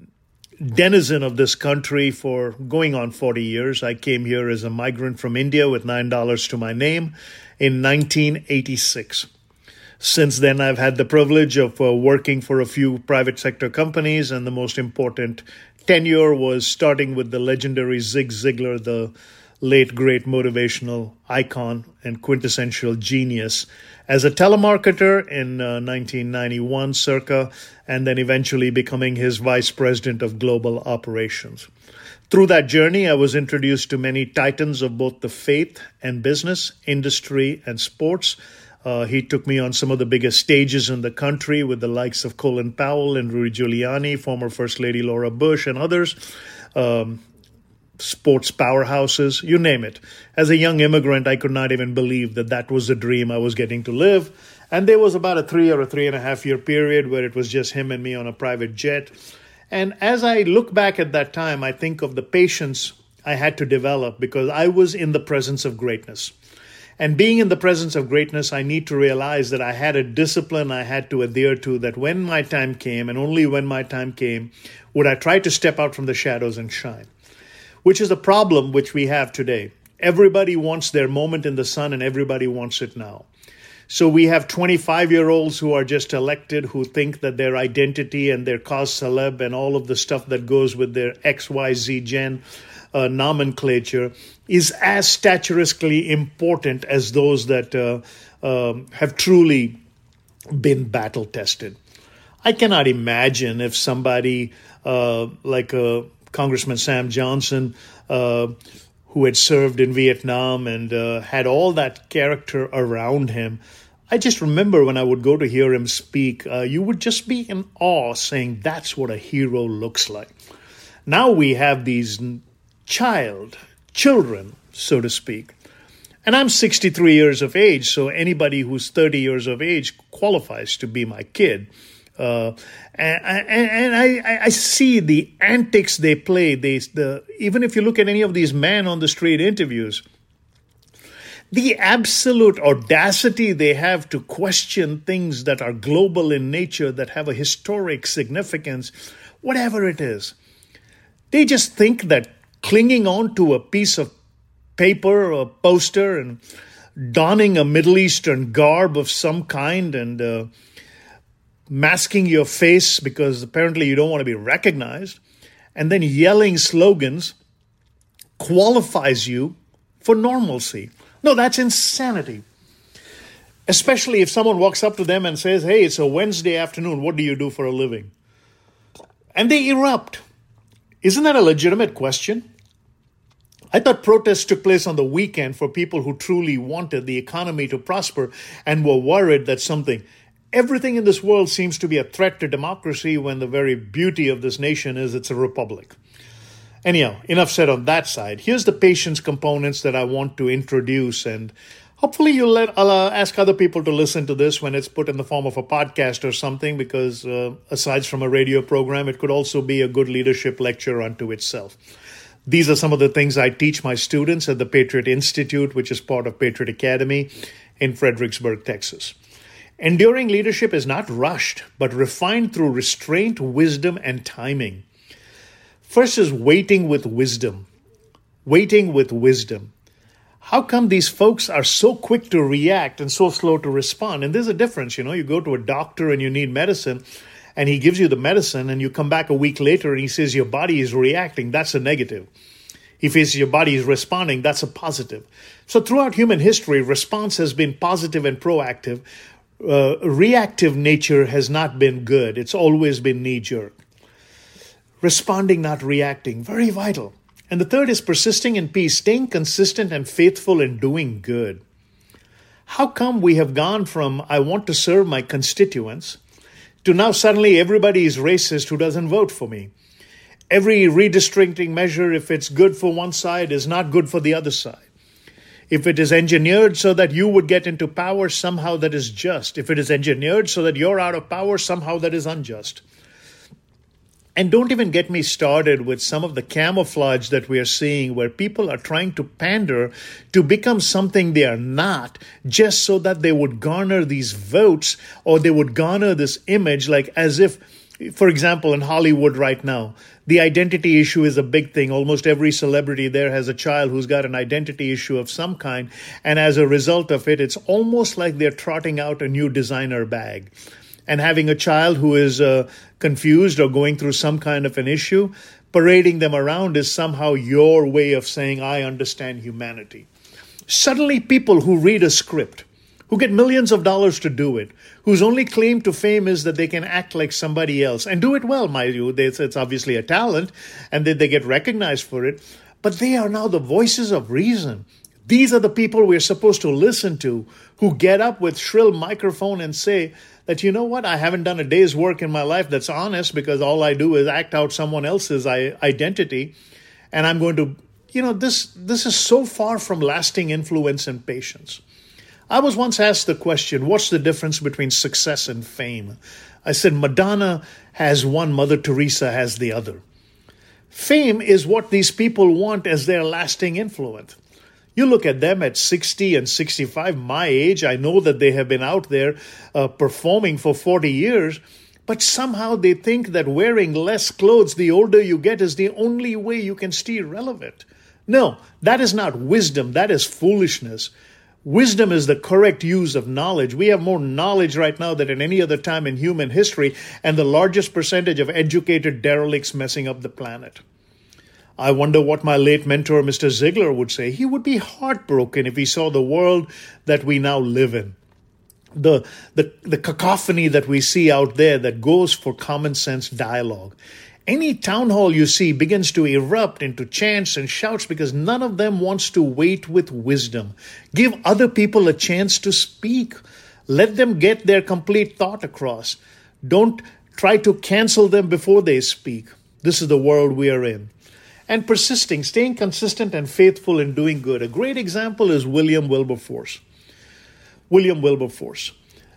denizen of this country for going on forty years. I came here as a migrant from India with nine dollars to my name in nineteen eighty-six. Since then, I've had the privilege of uh, working for a few private sector companies, and the most important tenure was starting with the legendary Zig Ziglar, the late great motivational icon and quintessential genius, as a telemarketer in uh, nineteen ninety-one circa, and then eventually becoming his vice president of global operations. Through that journey, I was introduced to many titans of both the faith and business, industry and sports. Uh, he took me on some of the biggest stages in the country with the likes of Colin Powell and Rudy Giuliani, former First Lady Laura Bush, and others. Um, sports powerhouses, you name it. As a young immigrant, I could not even believe that that was the dream I was getting to live. And there was about a three or a three and a half year period where it was just him and me on a private jet. And as I look back at that time, I think of the patience I had to develop because I was in the presence of greatness. And being in the presence of greatness, I need to realize that I had a discipline I had to adhere to, that when my time came, and only when my time came, would I try to step out from the shadows and shine. Which is a problem which we have today. Everybody wants their moment in the sun and everybody wants it now. So we have twenty-five-year-olds who are just elected who think that their identity and their cause celeb and all of the stuff that goes with their X Y Z gen uh, nomenclature is as statuesquely important as those that uh, um, have truly been battle tested. I cannot imagine if somebody uh, like uh, Congressman Sam Johnson, uh, who had served in Vietnam and uh, had all that character around him. I just remember when I would go to hear him speak, uh, you would just be in awe saying that's what a hero looks like. Now we have these child, children, so to speak. And I'm sixty-three years of age, so anybody who's thirty years of age qualifies to be my kid. Uh, and and, and I, I see the antics they play. They, the, even if you look at any of these man on the street interviews, the absolute audacity they have to question things that are global in nature, that have a historic significance, whatever it is. They just think that clinging on to a piece of paper or a poster and donning a Middle Eastern garb of some kind and uh, masking your face because apparently you don't want to be recognized, and then yelling slogans qualifies you for normalcy. No, that's insanity. Especially if someone walks up to them and says, hey, it's a Wednesday afternoon, what do you do for a living? And they erupt. Isn't that a legitimate question? I thought protests took place on the weekend for people who truly wanted the economy to prosper and were worried that something, everything in this world seems to be a threat to democracy when the very beauty of this nation is it's a republic. Anyhow, enough said on that side. Here's the patience components that I want to introduce, and hopefully you'll let, I'll uh, ask other people to listen to this when it's put in the form of a podcast or something, because uh, aside from a radio program, it could also be a good leadership lecture unto itself. These are some of the things I teach my students at the Patriot Institute, which is part of Patriot Academy in Fredericksburg, Texas. Enduring leadership is not rushed, but refined through restraint, wisdom, and timing. First is waiting with wisdom. Waiting with wisdom. How come these folks are so quick to react and so slow to respond? And there's a difference, you know, you go to a doctor and you need medicine, and he gives you the medicine, and you come back a week later and he says your body is reacting. That's a negative. He says your body is responding. That's a positive. So throughout human history, response has been positive and proactive. Uh, reactive nature has not been good. It's always been knee-jerk. Responding, not reacting, very vital. And the third is persisting in peace, staying consistent and faithful in doing good. How come we have gone from I want to serve my constituents to now suddenly everybody is racist who doesn't vote for me? Every redistricting measure, if it's good for one side, is not good for the other side. If it is engineered so that you would get into power, somehow that is just. If it is engineered so that you're out of power, somehow that is unjust. And don't even get me started with some of the camouflage that we are seeing where people are trying to pander to become something they are not just so that they would garner these votes or they would garner this image, like as if, for example, in Hollywood right now, the identity issue is a big thing. Almost every celebrity there has a child who's got an identity issue of some kind. And as a result of it, it's almost like they're trotting out a new designer bag. And having a child who is uh, confused or going through some kind of an issue, parading them around is somehow your way of saying, I understand humanity. Suddenly people who read a script, who get millions of dollars to do it, whose only claim to fame is that they can act like somebody else and do it well, mind you. It's obviously a talent and that they get recognized for it. But they are now the voices of reason. These are the people we're supposed to listen to, who get up with shrill microphone and say that, you know what, I haven't done a day's work in my life that's honest because all I do is act out someone else's identity. And I'm going to, you know, this this is so far from lasting influence and patience. I was once asked the question, what's the difference between success and fame? I said, Madonna has one, Mother Teresa has the other. Fame is what these people want as their lasting influence. You look at them at sixty and sixty-five, my age, I know that they have been out there uh, performing for forty years, but somehow they think that wearing less clothes the older you get is the only way you can stay relevant. No, that is not wisdom, that is foolishness. Wisdom is the correct use of knowledge. We have more knowledge right now than at any other time in human history, and the largest percentage of educated derelicts messing up the planet. I wonder what my late mentor, Mister Ziegler, would say. He would be heartbroken if he saw the world that we now live in. the, the, the cacophony that we see out there that goes for common sense dialogue. Any town hall you see begins to erupt into chants and shouts because none of them wants to wait with wisdom. Give other people a chance to speak. Let them get their complete thought across. Don't try to cancel them before they speak. This is the world we are in. And persisting, staying consistent and faithful in doing good. A great example is William Wilberforce. William Wilberforce.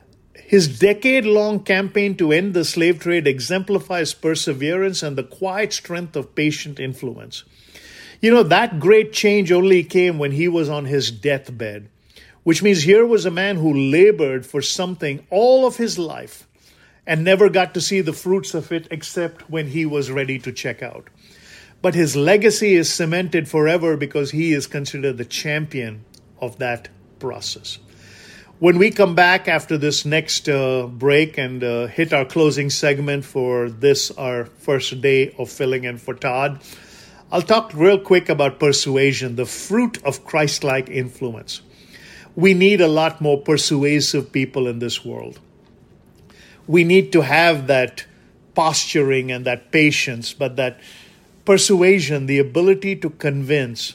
His decade-long campaign to end the slave trade exemplifies perseverance and the quiet strength of patient influence. You know, that great change only came when he was on his deathbed, which means here was a man who labored for something all of his life and never got to see the fruits of it except when he was ready to check out. But his legacy is cemented forever because he is considered the champion of that process. When we come back after this next uh, break and uh, hit our closing segment for this, our first day of filling in for Todd, I'll talk real quick about persuasion, the fruit of Christ-like influence. We need a lot more persuasive people in this world. We need to have that posturing and that patience, but that persuasion, the ability to convince.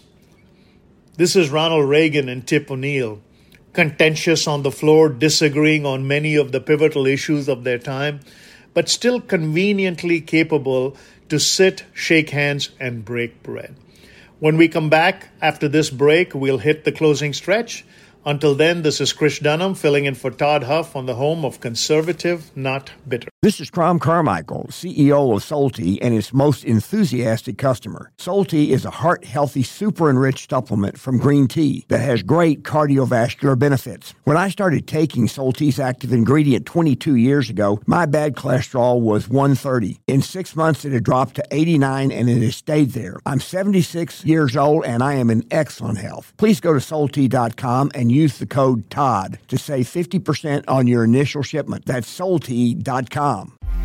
This is Ronald Reagan and Tip O'Neill. Contentious on the floor, disagreeing on many of the pivotal issues of their time, but still conveniently capable to sit, shake hands, and break bread. When we come back after this break, we'll hit the closing stretch. Until then, this is Chris Dunham filling in for Todd Huff on the home of Conservative, Not Bitter. This is Crom Carmichael, C E O of Solti and its most enthusiastic customer. Solti is a heart-healthy, super-enriched supplement from green tea that has great cardiovascular benefits. When I started taking Solti's active ingredient twenty-two years ago, my bad cholesterol was one thirty. In six months, it had dropped to eighty-nine, and it has stayed there. I'm seventy-six years old, and I am in excellent health. Please go to Solti dot com and use the code TODD to save fifty percent on your initial shipment. That's Solti dot com.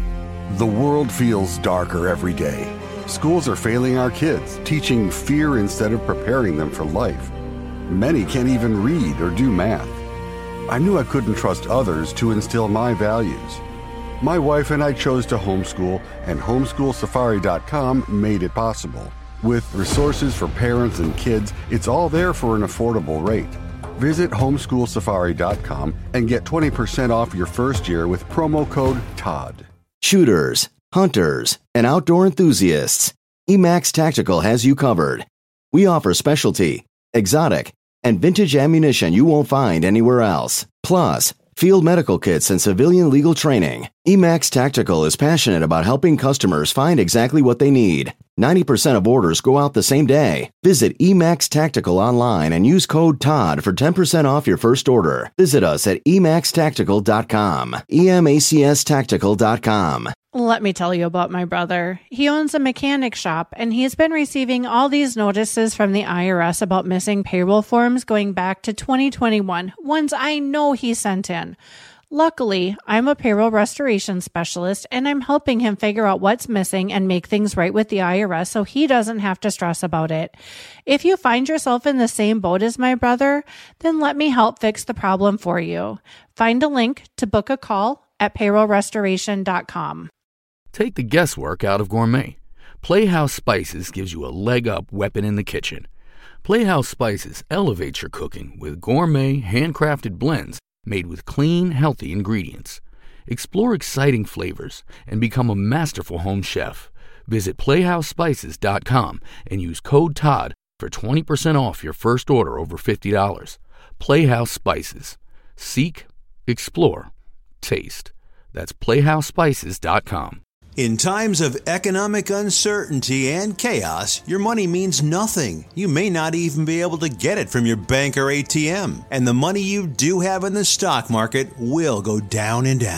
The world feels darker every day. Schools are failing our kids, teaching fear instead of preparing them for life. Many can't even read or do math. I knew I couldn't trust others to instill my values. My wife and I chose to homeschool, and homeschool safari dot com made it possible. With resources for parents and kids, it's all there for an affordable rate. Visit homeschool safari dot com and get twenty percent off your first year with promo code TODD. Shooters, hunters, and outdoor enthusiasts, Emax Tactical has you covered. We offer specialty, exotic, and vintage ammunition you won't find anywhere else. Plus, field medical kits and civilian legal training. Emax Tactical is passionate about helping customers find exactly what they need. ninety percent of orders go out the same day. Visit Emax Tactical online and use code TODD for ten percent off your first order. Visit us at emax tactical dot com. E M A C S tactical dot com. Let me tell you about my brother. He owns a mechanic shop, and he's been receiving all these notices from the I R S about missing payroll forms going back to twenty twenty-one, ones I know he sent in. Luckily, I'm a payroll restoration specialist, and I'm helping him figure out what's missing and make things right with the I R S so he doesn't have to stress about it. If you find yourself in the same boat as my brother, then let me help fix the problem for you. Find a link to book a call at payroll restoration dot com. Take the guesswork out of gourmet. Playhouse Spices gives you a leg-up weapon in the kitchen. Playhouse Spices elevates your cooking with gourmet, handcrafted blends made with clean, healthy ingredients. Explore exciting flavors and become a masterful home chef. Visit playhouse spices dot com and use code TODD for twenty percent off your first order over fifty dollars. Playhouse Spices. Seek, explore, taste. That's playhouse spices dot com. In times of economic uncertainty and chaos, your money means nothing. You may not even be able to get it from your bank or A T M. And the money you do have in the stock market will go down and down.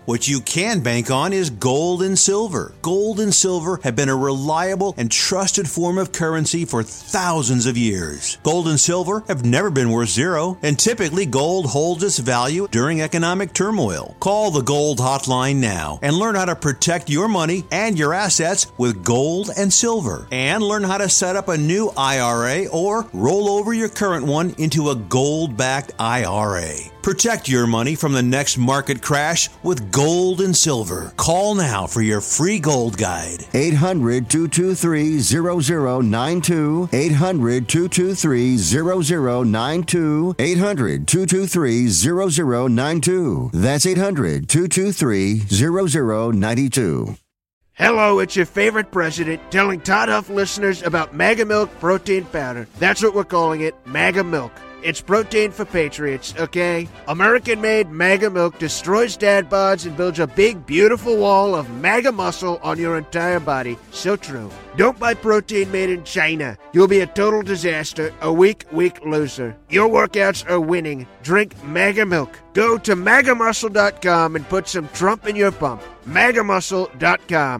What you can bank on is gold and silver. Gold and silver have been a reliable and trusted form of currency for thousands of years. Gold and silver have never been worth zero, and typically gold holds its value during economic turmoil. Call the Gold Hotline now and learn how to protect your money and your assets with gold and silver. And learn how to set up a new I R A or roll over your current one into a gold-backed I R A. Protect your money from the next market crash with gold and silver. Call now for your free gold guide. eight hundred, two two three, zero zero nine two. eight hundred, two two three, zero zero nine two. eight hundred, two two three, zero zero nine two. That's eight hundred, two two three, zero zero nine two. Hello, it's your favorite president telling Todd Huff listeners about Mega Milk Protein Powder. That's what we're calling it, Mega Milk. It's protein for patriots, okay? American-made Mega Milk destroys dad bods and builds a big, beautiful wall of MAGA muscle on your entire body. So true. Don't buy protein made in China. You'll be a total disaster, a weak, weak loser. Your workouts are winning. Drink Mega Milk. Go to maga muscle dot com and put some Trump in your pump. maga muscle dot com.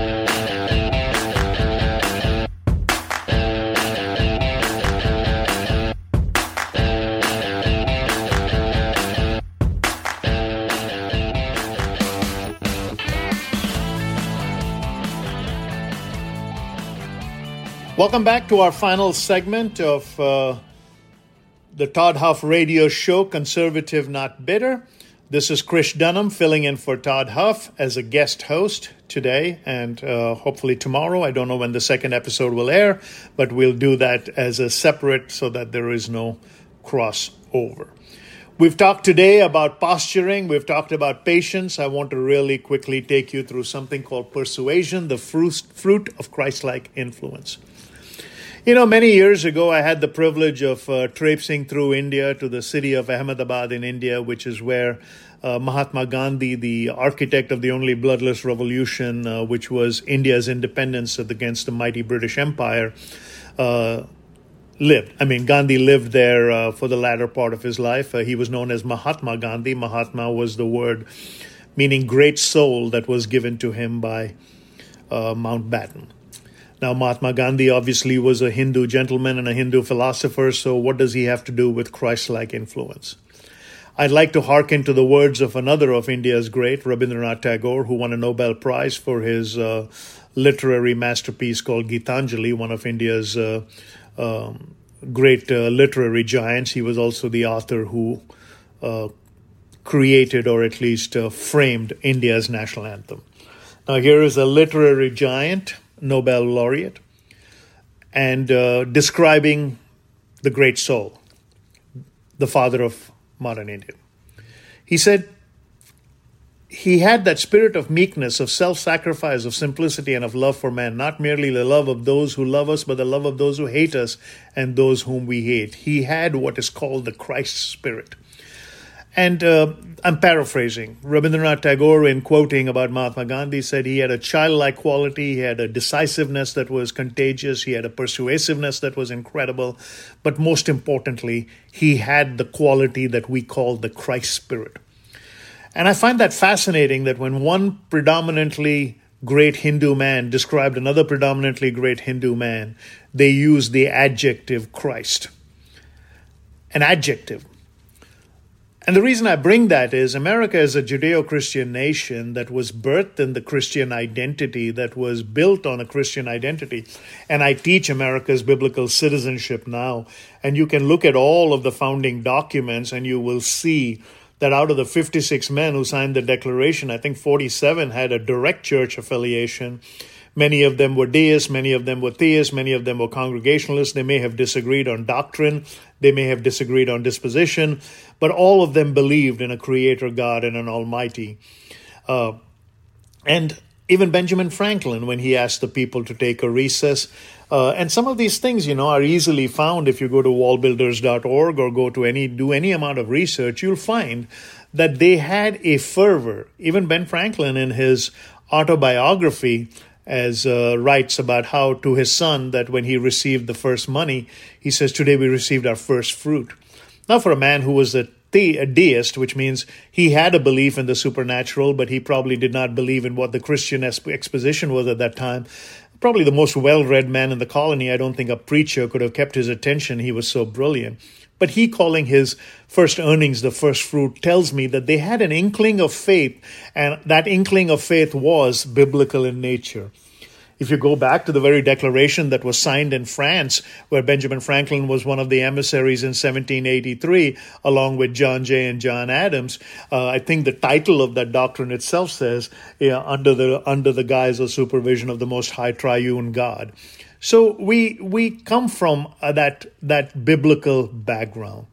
Welcome back to our final segment of uh, the Todd Huff Radio Show, Conservative Not Bitter. This is Chris Dunham filling in for Todd Huff as a guest host today and uh, hopefully tomorrow. I don't know when the second episode will air, but we'll do that as a separate so that there is no crossover. We've talked today about posturing. We've talked about patience. I want to really quickly take you through something called persuasion, the fruit, fruit of Christ-like influence. You know, many years ago, I had the privilege of uh, traipsing through India to the city of Ahmedabad in India, which is where uh, Mahatma Gandhi, the architect of the only bloodless revolution, uh, which was India's independence against the mighty British Empire, uh, lived. I mean, Gandhi lived there uh, for the latter part of his life. Uh, he was known as Mahatma Gandhi. Mahatma was the word meaning great soul that was given to him by uh, Mountbatten. Now, Mahatma Gandhi obviously was a Hindu gentleman and a Hindu philosopher, so what does he have to do with Christ-like influence? I'd like to hearken to the words of another of India's great, Rabindranath Tagore, who won a Nobel Prize for his uh, literary masterpiece called Gitanjali, one of India's uh, um, great uh, literary giants. He was also the author who uh, created or at least uh, framed India's national anthem. Now, here is a literary giant, Nobel laureate, and uh, describing the great soul, the father of modern India. He said he had that spirit of meekness, of self-sacrifice, of simplicity, and of love for man, not merely the love of those who love us, but the love of those who hate us and those whom we hate. He had what is called the Christ spirit. And uh, I'm paraphrasing. Rabindranath Tagore, in quoting about Mahatma Gandhi, said he had a childlike quality, he had a decisiveness that was contagious, he had a persuasiveness that was incredible, but most importantly, he had the quality that we call the Christ spirit. And I find that fascinating that when one predominantly great Hindu man described another predominantly great Hindu man, they used the adjective Christ. An adjective. And the reason I bring that is America is a Judeo-Christian nation that was birthed in the Christian identity, that was built on a Christian identity. And I teach America's biblical citizenship now. And you can look at all of the founding documents and you will see that out of the fifty-six men who signed the Declaration, I think forty-seven had a direct church affiliation. Many of them were deists, many of them were theists, many of them were Congregationalists. They may have disagreed on doctrine, they may have disagreed on disposition, but all of them believed in a creator God and an almighty. Uh, and even Benjamin Franklin, when he asked the people to take a recess, uh, and some of these things, you know, are easily found if you go to wall builders dot org or go to any, do any amount of research, you'll find that they had a fervor. Even Ben Franklin in his autobiography as uh, writes about how to his son that when he received the first money, he says, today we received our first fruit. Now, for a man who was the the, a deist, which means he had a belief in the supernatural, but he probably did not believe in what the Christian exposition was at that time. Probably the most well-read man in the colony. I don't think a preacher could have kept his attention. He was so brilliant. But he calling his first earnings the first fruit tells me that they had an inkling of faith, and that inkling of faith was biblical in nature. If you go back to the very declaration that was signed in France, where Benjamin Franklin was one of the emissaries in seventeen eighty-three, along with John Jay and John Adams, uh, I think the title of that doctrine itself says, yeah, under the under the guise or supervision of the Most High Triune God. So we we come from uh, that that biblical background.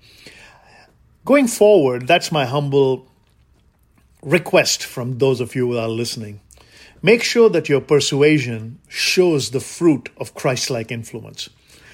Going forward, that's my humble request from those of you who are listening. Make sure that your persuasion shows the fruit of Christ-like influence.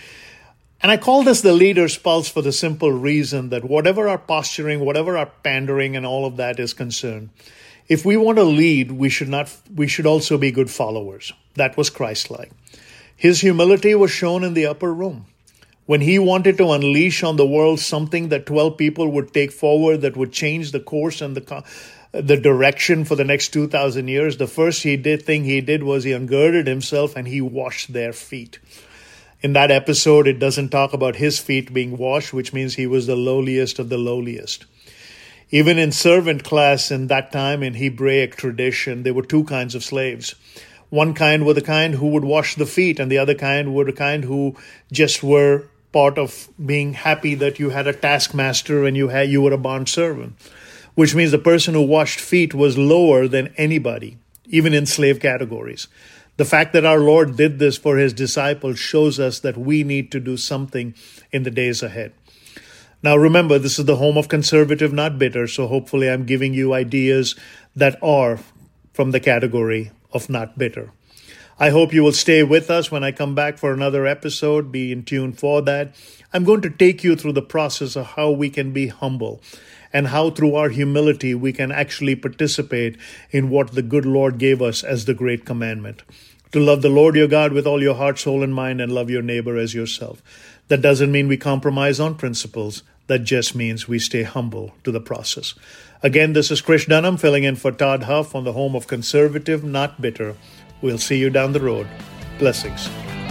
And I call this the leader's pulse for the simple reason that whatever our posturing, whatever our pandering and all of that is concerned, if we want to lead, we should not. We should also be good followers. That was Christ-like. His humility was shown in the upper room. When he wanted to unleash on the world something that twelve people would take forward that would change the course and the the direction for the next two thousand years, the first he did thing he did was he ungirded himself and he washed their feet. In that episode, it doesn't talk about his feet being washed, which means he was the lowliest of the lowliest. Even in servant class in that time, in Hebraic tradition, there were two kinds of slaves. One kind were the kind who would wash the feet, and the other kind were the kind who just were part of being happy that you had a taskmaster and you had you were a bond servant. Which means the person who washed feet was lower than anybody, even in slave categories. The fact that our Lord did this for his disciples shows us that we need to do something in the days ahead. Now remember, this is the home of conservative, not bitter, so hopefully I'm giving you ideas that are from the category of not bitter. I hope you will stay with us when I come back for another episode. Be in tune for that. I'm going to take you through the process of how we can be humble and how through our humility we can actually participate in what the good Lord gave us as the great commandment. To love the Lord your God with all your heart, soul, and mind, and love your neighbor as yourself. That doesn't mean we compromise on principles. That just means we stay humble to the process. Again, this is Krish Dunham filling in for Todd Huff on the home of conservative, not bitter. We'll see you down the road. Blessings.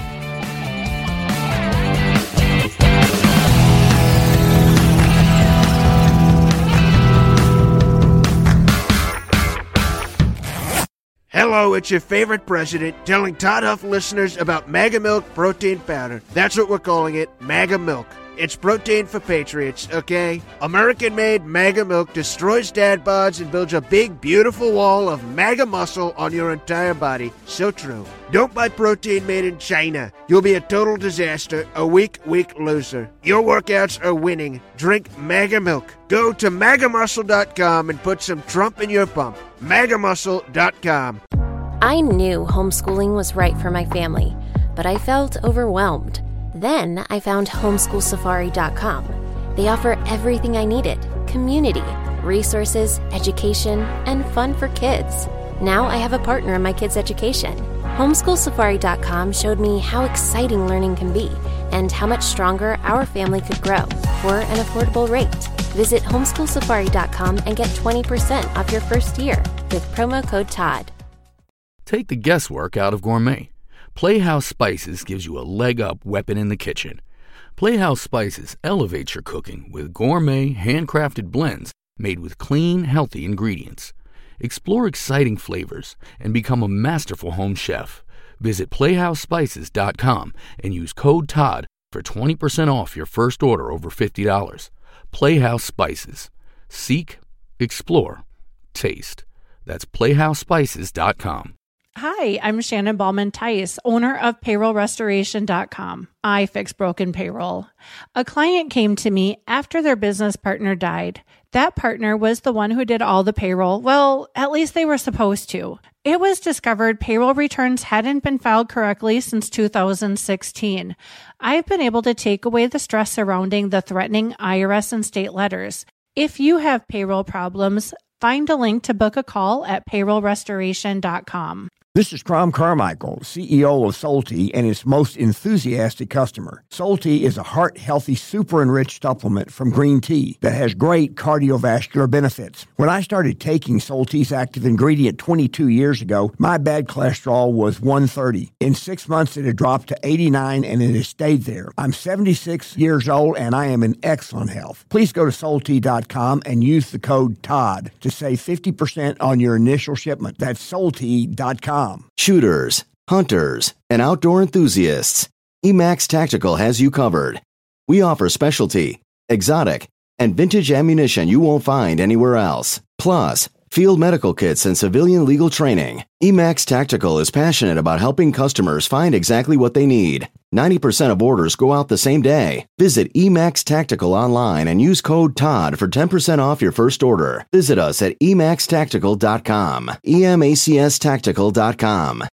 Hello, it's your favorite president telling Todd Huff listeners about Mega Milk Protein Powder. That's what we're calling it, Mega Milk. It's protein for patriots, okay? American-made Mega Milk destroys dad bods and builds a big, beautiful wall of mega muscle on your entire body. So true. Don't buy protein made in China. You'll be a total disaster, a weak, weak loser. Your workouts are winning. Drink Mega Milk. Go to maga muscle dot com and put some Trump in your pump. maga muscle dot com. I knew homeschooling was right for my family, but I felt overwhelmed. Then I found homeschool safari dot com. They offer everything I needed: community, resources, education, and fun for kids. Now I have a partner in my kids' education. homeschool safari dot com showed me how exciting learning can be and how much stronger our family could grow for an affordable rate. Visit homeschool safari dot com and get twenty percent off your first year with promo code Todd. Take the guesswork out of gourmet. Playhouse Spices gives you a leg-up weapon in the kitchen. Playhouse Spices elevates your cooking with gourmet, handcrafted blends made with clean, healthy ingredients. Explore exciting flavors and become a masterful home chef. Visit playhouse spices dot com and use code Todd for twenty percent off your first order over fifty dollars. Playhouse Spices. Seek, explore, taste. That's playhouse spices dot com. Hi, I'm Shannon Ballman Tice, owner of payroll restoration dot com. I fix broken payroll. A client came to me after their business partner died. That partner was the one who did all the payroll. Well, at least they were supposed to. It was discovered payroll returns hadn't been filed correctly since two thousand sixteen. I've been able to take away the stress surrounding the threatening I R S and state letters. If you have payroll problems, find a link to book a call at payroll restoration dot com. This is Crom Carmichael, C E O of Solti and its most enthusiastic customer. Solti is a heart-healthy, super-enriched supplement from green tea that has great cardiovascular benefits. When I started taking Solti's active ingredient twenty-two years ago, my bad cholesterol was one thirty. In six months, it had dropped to eighty-nine, and it has stayed there. I'm seventy-six years old, and I am in excellent health. Please go to Solti dot com and use the code TODD to save fifty percent on your initial shipment. That's Solti dot com. Shooters, hunters, and outdoor enthusiasts, Emax Tactical has you covered. We offer specialty, exotic, and vintage ammunition you won't find anywhere else. Plus, field medical kits and civilian legal training. Emax Tactical is passionate about helping customers find exactly what they need. ninety percent of orders go out the same day. Visit Emax Tactical online and use code TODD for ten percent off your first order. Visit us at emax tactical dot com. E M A C S tactical dot com.